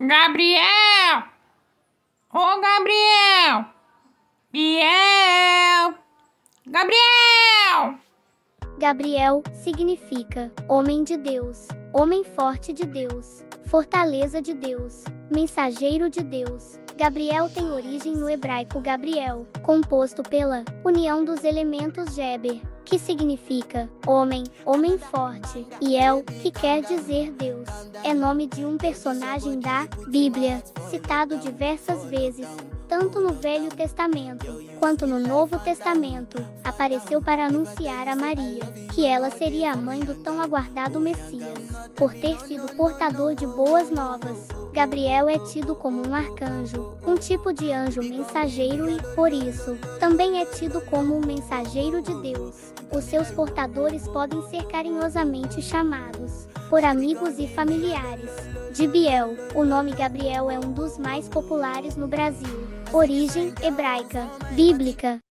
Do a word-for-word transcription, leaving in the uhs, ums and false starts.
Gabriel! Ô, Gabriel! Biel! Gabriel! Gabriel significa homem de Deus, homem forte de Deus, fortaleza de Deus, mensageiro de Deus. Gabriel tem origem no hebraico Gabriel, composto pela união dos elementos Geber, que significa homem, homem forte, e El, que quer dizer Deus. É nome de um personagem da Bíblia, citado diversas vezes, tanto no Velho Testamento, quanto no Novo Testamento. Apareceu para anunciar a Maria, que ela seria a mãe do tão aguardado Messias. Por ter sido portador de boas novas, Gabriel é tido como um arcanjo, um tipo de anjo mensageiro e, por isso, também é tido como um mensageiro de Deus. Os seus portadores podem ser carinhosamente chamados, por amigos e familiares, de Biel. O nome Gabriel é um dos mais populares no Brasil. Origem hebraica, bíblica.